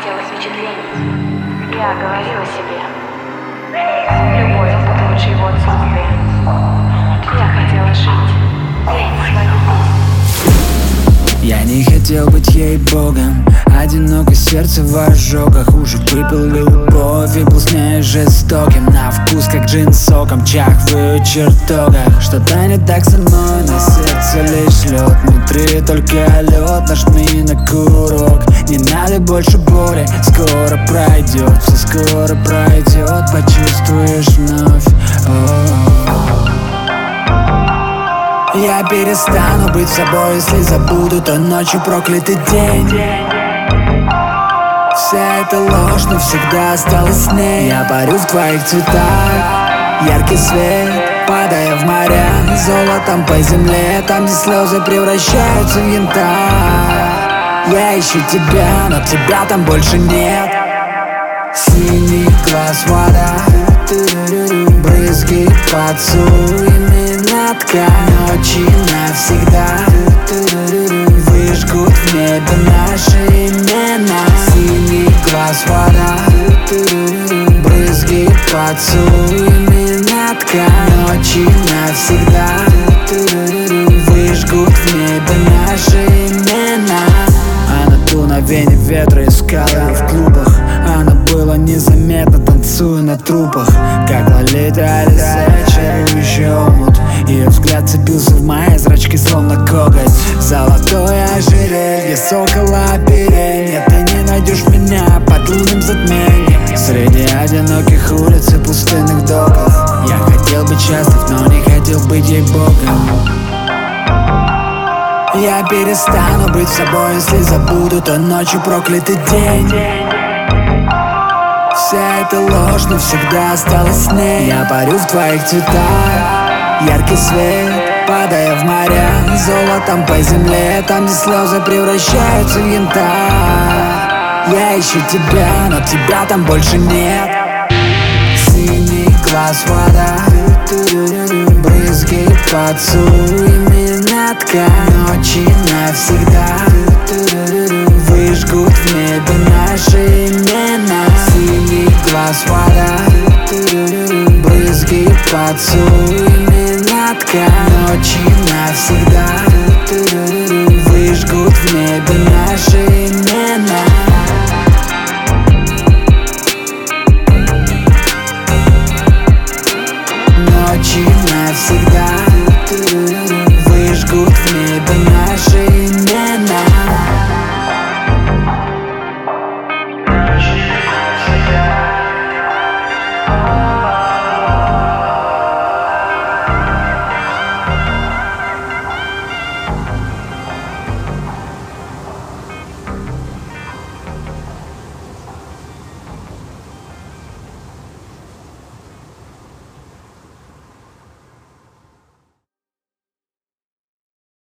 хотела впечатлений. Я говорила себе, любой опыт лучше его отсутствия. Я хотела жить, петь свою песню. Я не хотел быть ей богом, одиноко сердце в ожогах. Уже выпил любовь и был с ней жестоким. На вкус как джин с соком, чахваю в чертогах. Что-то не так со мной, на сердце лишь лед. Внутри только лед, нажми на курок. Не надо больше боли, скоро пройдет. Все скоро пройдет, почувствуешь вновь. Я перестану быть собой, если забуду, то ночью проклятый день. Вся эта ложь навсегда осталась с ней. Я парю в твоих цветах, яркий свет, падая в моря, золотом по земле, там, где слезы превращаются в янтарь. Я ищу тебя, но тебя там больше нет. Синий глаз, вода, брызги поцелуями на ткань. Ночи навсегда выжгут в небе наши имена. Синий глаз, вода, брызги поцелуями на ткань. Ночи навсегда выжгут в небе наши имена. А на дуновении ветра искала в клубах. Она была незаметно, танцуя на трупах. Как Лолита Алиса, чарующий омут. Ее взгляд цепился в мои зрачки, словно коготь. Золотое ожерелье, сокола оперень. Нет, ты не найдешь меня под лунным затмением. Среди одиноких улиц и пустынных доков. Я хотел быть счастлив, но не хотел быть ей богом. Я перестану быть собой, если забуду, то ночью проклятый день. Вся эта ложь навсегда осталась с ней. Я парю в твоих цветах, яркий свет, падая в моря, золотом по земле, там, где слезы превращаются в янтарь. Я ищу тебя, но тебя там больше нет. Синий глаз, вода, брызги поцелуями на ткань. Ночи навсегда выжгут в небе наши имена. Синий глаз, вода, брызги поцелуями на ткань. Ночи навсегда выжгут в небе наши